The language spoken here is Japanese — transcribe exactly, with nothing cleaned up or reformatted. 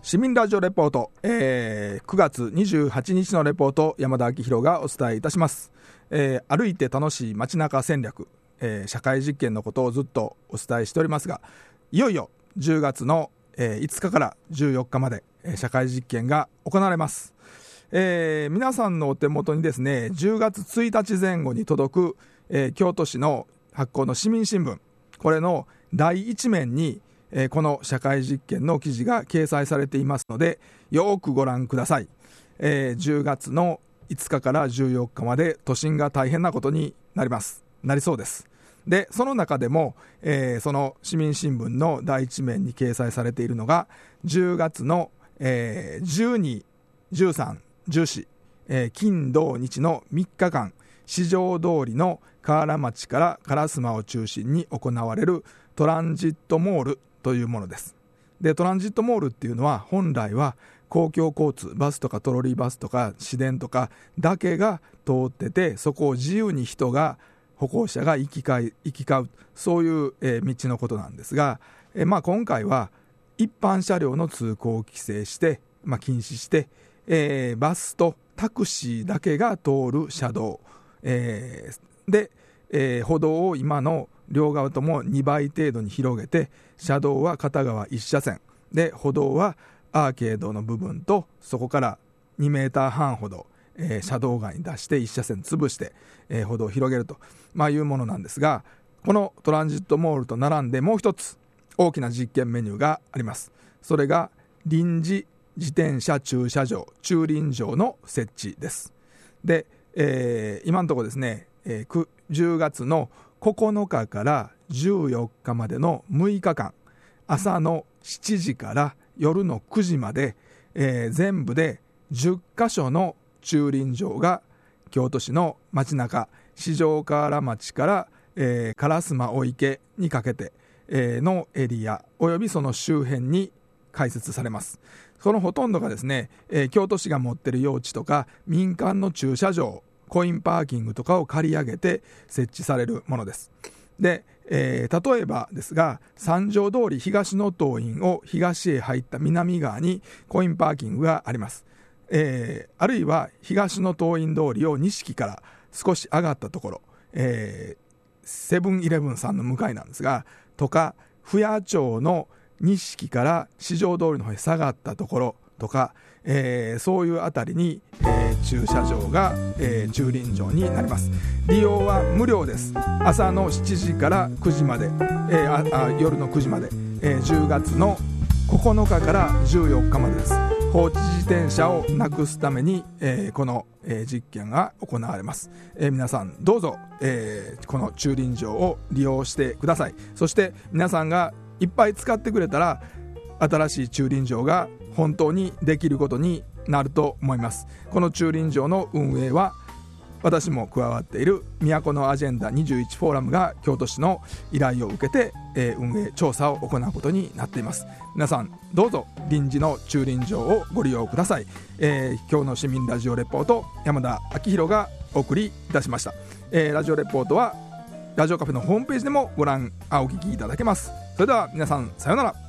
市民ラジオレポート、えー、くがつにじゅうはちにちのレポート、山田明宏がお伝えいたします。えー、歩いて楽しい街中戦略、えー、社会実験のことをずっとお伝えしておりますが、いよいよじゅうがつの、えー、いつかからじゅうよっかまで、えー、社会実験が行われます。えー、皆さんのお手元にですね、じゅうがつついたち前後に届く、えー、京都市の発行の市民新聞、これのだいいち面にえー、この社会実験の記事が掲載されていますので、よくご覧ください。えー、じゅうがつのいつかからじゅうよっかまで都心が大変なことになりますなりそうです。でその中でも、えー、その市民新聞の第一面に掲載されているのがじゅうがつの、えー、じゅうに、じゅうさん、じゅうよん、えー、金土日のみっかかん、四条通りの河原町から烏丸を中心に行われるトランジットモールというものです。でトランジットモールっていうのは本来は公共交通、バスとかトロリーバスとか市電とかだけが通ってて、そこを自由に人が歩行者が行き交い行き交う、そういう、えー、道のことなんですが、えーまあ、今回は一般車両の通行を規制して、まあ、禁止して、えー、バスとタクシーだけが通る車道、えー、で、えー、歩道を今の両側ともにばい程度に広げて、車道は片側いち車線で、歩道はアーケードの部分とそこからにメーターはんほど、えー、車道外に出していち車線潰して、えー、歩道を広げると、まあ、いうものなんですが、このトランジットモールと並んでもう一つ大きな実験メニューがあります。それが臨時自転車駐車場、駐輪場の設置です。で、えー、今のところですね、えー、じゅうがつのここのかからじゅうよっかまでのむいかかん、朝のしちじから夜のくじまで、えー、全部でじゅっかしょの駐輪場が京都市の街中、四条河原町から、えー、烏丸御池にかけて、えー、のエリアおよびその周辺に開設されます。そのほとんどがですね、えー、京都市が持っている用地とか民間の駐車場、コインパーキングとかを借り上げて設置されるものです。で、えー、例えばですが、三条通り東の東院を東へ入った南側にコインパーキングがあります。えー、あるいは東の東院通りを錦から少し上がったところ、えー、セブンイレブンさんの向かいなんですが、とか府谷町の錦から四条通りの方へ下がったところとか、えー、そういうあたりに、えー、駐車場が、えー、駐輪場になります。利用は無料です。朝のしちじからくじまで、えー、ああ夜のくじまで、えー、じゅうがつのここのかからじゅうよっかまでです。放置自転車をなくすために、えー、この、えー、実験が行われます。えー、皆さんどうぞ、えー、この駐輪場を利用してください。そして皆さんがいっぱい使ってくれたら、新しい駐輪場が本当にできることになると思います。この駐輪場の運営は私も加わっている都のアジェンダにじゅういちフォーラムが京都市の依頼を受けて、えー、運営調査を行うことになっています。皆さんどうぞ臨時の駐輪場をご利用ください。えー、今日の市民ラジオレポート、山田明宏がお送りいたしました。えー、ラジオレポートはラジオカフェのホームページでもご覧あお聞きいただけます。それでは皆さんさようなら。